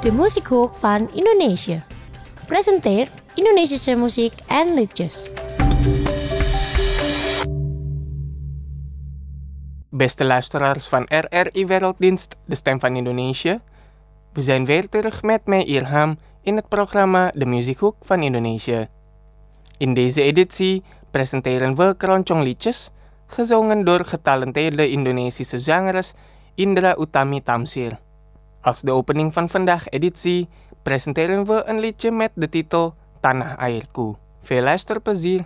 de Muziekhoek van Indonesië. Presenteert Indonesische muziek en liedjes. Beste luisteraars van RRI Werelddienst, de stem van Indonesië. We zijn weer terug met mij Irham in het programma De Muziekhoek van Indonesië. In deze editie presenteren we keroncong liedjes, gezongen door getalenteerde Indonesische zangeres Indra Utami Tamsir. Als de opening van vandaag editie presenteren we een liedje met de titel Tanah Airku. Veel luisterplezier!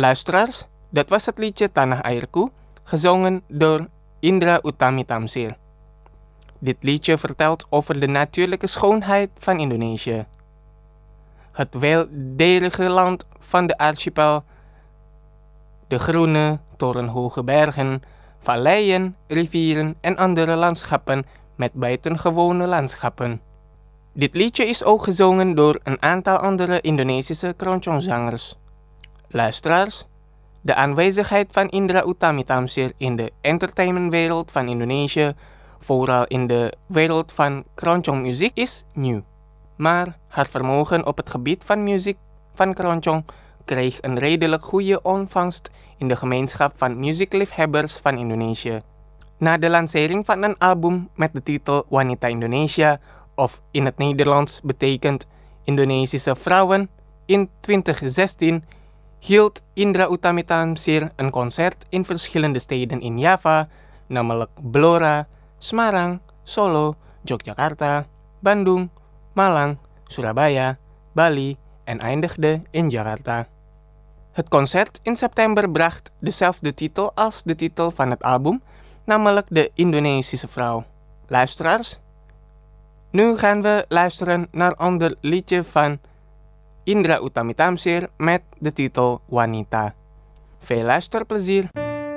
Luisteraars, dat was het liedje Tanah Airku, gezongen door Indra Utami Tamsir. Dit liedje vertelt over de natuurlijke schoonheid van Indonesië. Het weldelige land van de archipel, de groene, torenhoge bergen, valleien, rivieren en andere landschappen met buitengewone landschappen. Dit liedje is ook gezongen door een aantal andere Indonesische keroncongzangers. Luisteraars, de aanwezigheid van Indra Utami Tamsir in de entertainmentwereld van Indonesië, vooral in de wereld van keroncongmuziek, is nieuw. Maar haar vermogen op het gebied van muziek van keroncong kreeg een redelijk goede ontvangst in de gemeenschap van muziekliefhebbers van Indonesië. Na de lancering van een album met de titel Wanita Indonesia, of in het Nederlands betekent Indonesische vrouwen, in 2016 hield Indra Utami Tamsir een concert in verschillende steden in Java, namelijk Blora, Semarang, Solo, Yogyakarta, Bandung, Malang, Surabaya, Bali en eindigde in Jakarta. Het concert in september bracht dezelfde titel als de titel van het album, namelijk De Indonesische Vrouw. Luisteraars, nu gaan we luisteren naar ander liedje van Indra Utami Tamsir met de titel Wanita. Veel luisterplezier!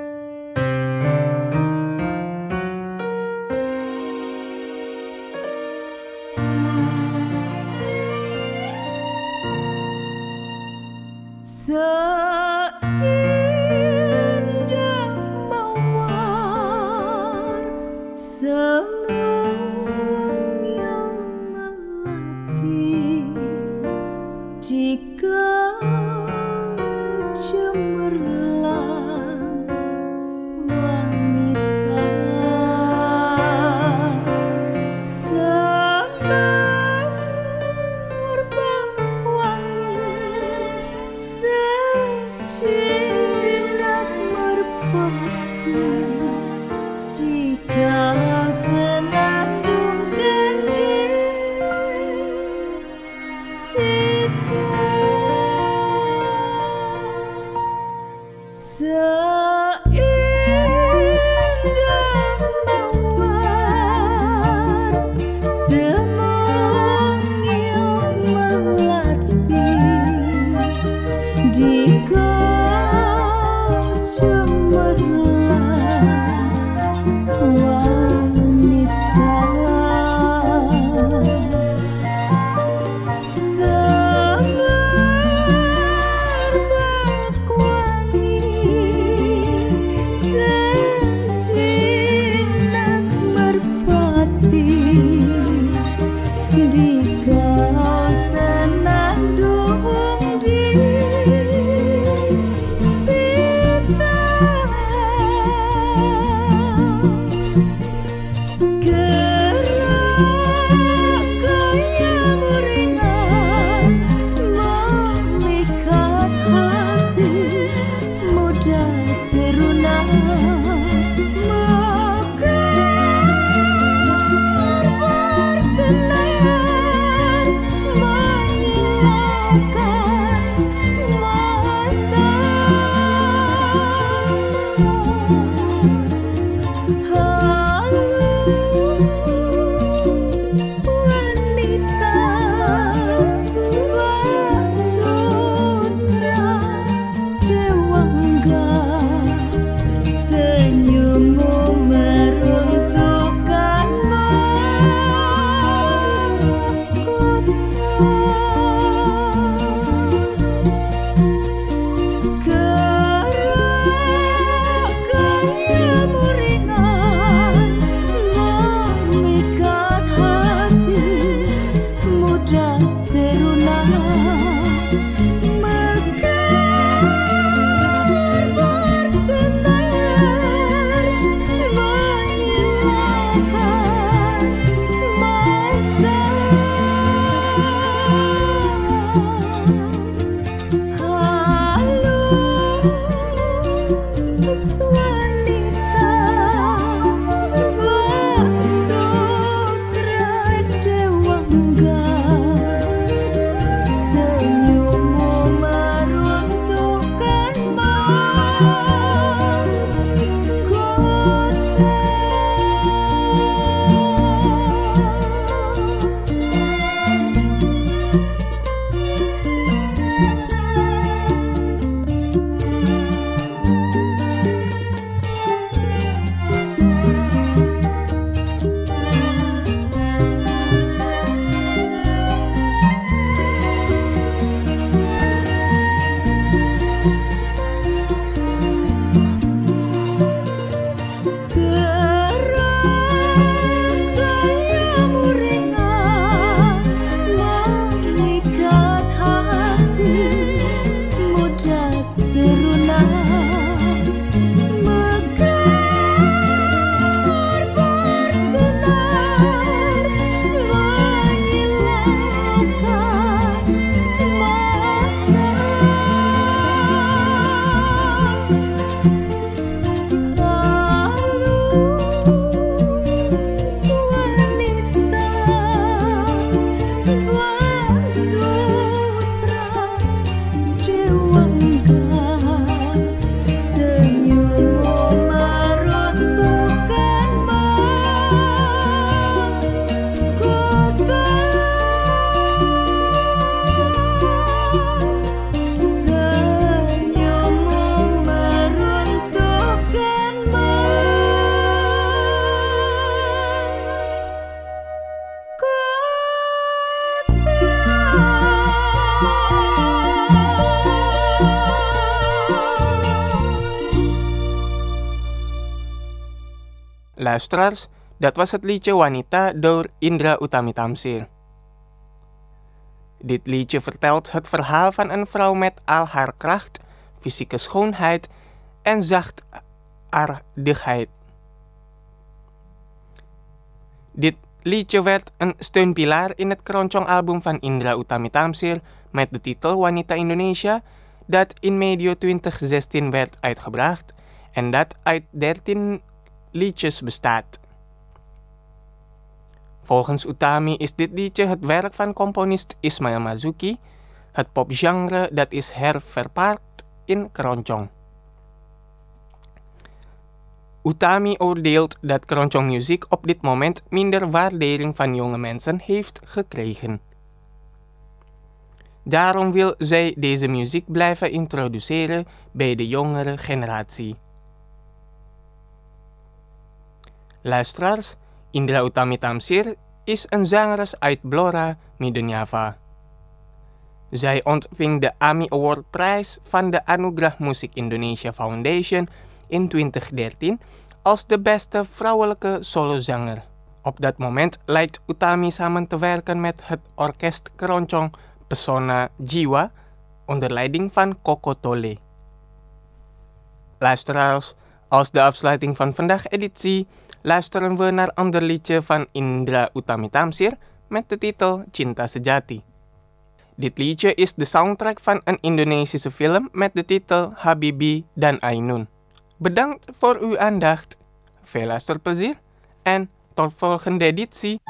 Seindah mawar senyum yang melati jika cemerlang wanita semerbak wangi secirat merpati jika senandung ganding sita seindah mawar semangat melati di kau cemerlang wanita semerbak wangi sejenak merpati di kau senandung di sita gerak gayamu ringan memikat hati muda teruna bersenar menyilaukan mata halus wanita Basutra Dewangga Luisteraars, dat was het liedje Wanita door Indra Utami Tamsir. Dit liedje vertelt het verhaal van een vrouw met al haar kracht, fysieke schoonheid en zachtaardigheid. Dit liedje werd een steunpilaar in het Keroncong-album van Indra Utami Tamsir met de titel Wanita Indonesia, dat in medio 2016 werd uitgebracht en dat uit 13 liedjes bestaat. Volgens Utami is dit liedje het werk van componist Ismail Marzuki, het popgenre dat is herverpaakt in keroncong. Utami oordeelt dat keroncongmuziek op dit moment minder waardering van jonge mensen heeft gekregen. Daarom wil zij deze muziek blijven introduceren bij de jongere generatie. Luisteraars, Indra Utami Tamsir is een zangeres uit Blora, Midden-Java. Zij ontving de AMI Award prijs van de Anugerah Musik Indonesia Foundation in 2013 als de beste vrouwelijke solozanger. Op dat moment lijkt Utami samen te werken met het orkest keroncong Pesona Jiwa onder leiding van Koko Tole. Luisteraars, als de afsluiting van vandaag editie luisteren we naar een ander liedje van Indra Utami Tamsir met de titel Cinta Sejati. Dit liedje is de soundtrack van een Indonesische film met de titel Habibi dan Ainun. Bedankt voor uw aandacht, veel luisterplezier en tot volgende editie.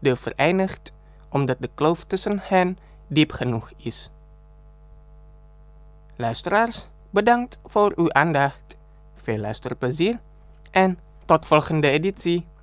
liefde verenigt, omdat de kloof tussen hen diep genoeg is. Luisteraars, bedankt voor uw aandacht. Veel luisterplezier en tot volgende editie.